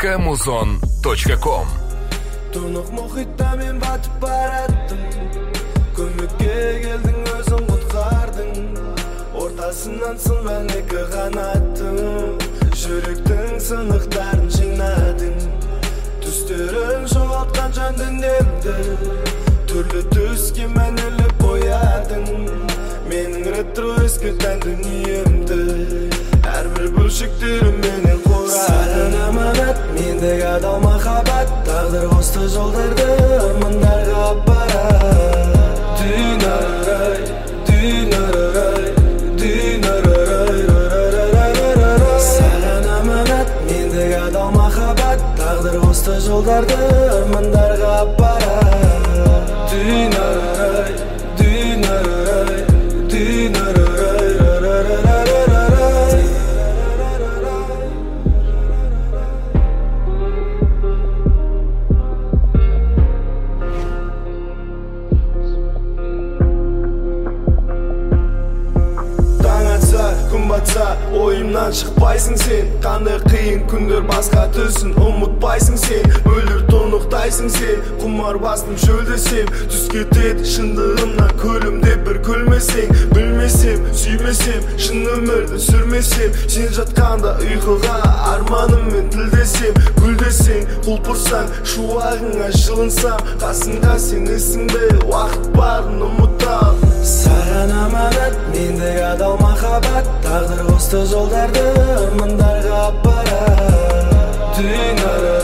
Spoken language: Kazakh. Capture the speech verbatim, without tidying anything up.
точка музон точка ком. Тұнық мұхитта мен батып бараттым, көмекке келдің, өзің құтқардың. Ортасынан сынған екі қанаттың, жүректің сынықтарын жинадың. Түстерін жоғалтқан жан дүниемді, түрлі түске мәніліп боядың. Менің ретро ескі тән дүниемді, әрбір бөлшектерім менен қорады. Саған аманат, мендегі адал махаббат, тағдыр қосты жолдарды армандарға апарады. Дүйнарай, дүйнарай, дүйнарай. Саған аманат, мендегі адал махаббат, тағдыр қосты жолдарды армандарға апарады. Дүйнарай, дүйнарай, дүйнарай. Ойымнан шықпайсың сен, қандай қиын күндер басқа түсін ұмытпайсың сен. Өлір тұнықтайсың сен, құмар бастым шөлдесем, түс кетеді шындығымнан көлімде бір күлмесең. Білмесем, сүймесем, шын өмірді сүрмесем, сен жатқанда ұйқыға арманыммен тілдесем. Гүлдесең, құлпырсаң, шуағыңа жылынсам, қасыңда сен ісің бе, уақыт барын ұмытам. Саған аманат, мендегі адал махаббат, тағдыр қосты жолдарды армандарға апарады. Дүйнарай.